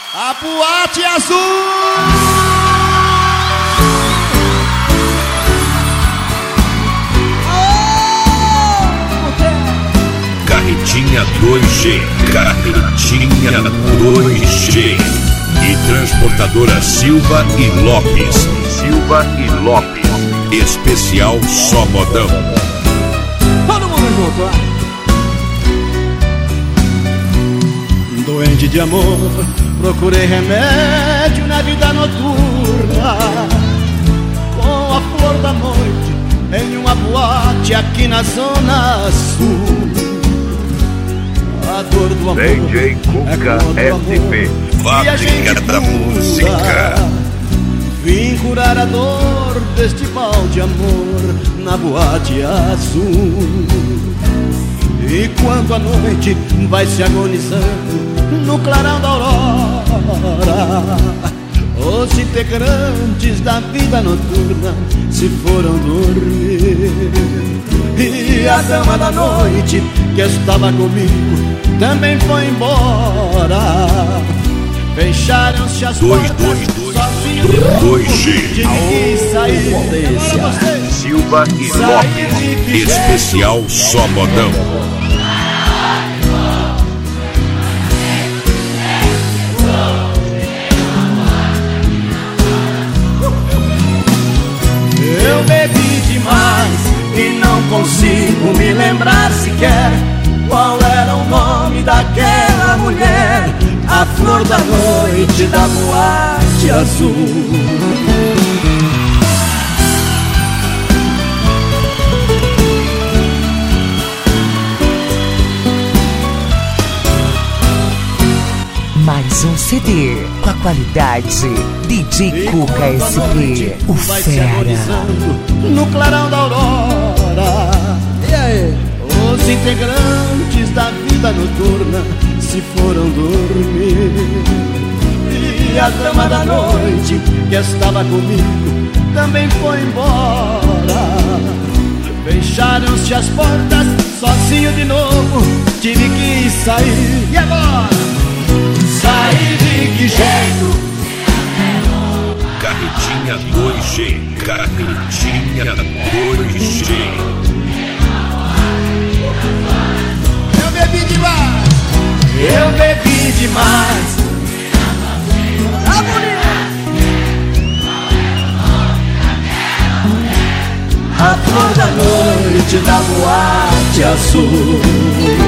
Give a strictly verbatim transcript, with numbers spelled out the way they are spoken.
A Boate Azul. Carretinha dois G, Carretinha dois G e Transportadora Silva e Lopes, Silva e Lopes, especial só modão. Todo mundo junto, ó. Doente de amor, procurei remédio na vida noturna, com a flor da noite em uma boate aqui na Zona Sul. A dor do amor D J Cuca é S P, fábrica da música. Vim curar a dor deste mal de amor na Boate Azul. E quando a noite vai se agonizando no clarão da aurora, os integrantes da vida noturna se foram dormir. E a dama da noite que estava comigo também foi embora. Fecharam-se as dois, portas, dois, dois, sozinho dois G. tive que sair. Silva e Lopes, especial só modão. Eu bebi demais e não consigo me lembrar sequer qual era o nome daquela mulher, a flor da noite da Boate Azul. Mais um C D com a qualidade D J Cuca S P, o fera. No clarão da aurora, e aí? Os integrantes da vida noturna se foram dormir. E a dama da noite que estava comigo também foi embora. Fecharam-se as portas, sozinho de novo tive que sair. E agora? Sair de que jeito? Carretinha dois G, Carretinha dois G. Eu bebi demais, eu bebi demais. A bonita, a flor da noite da Boate Azul.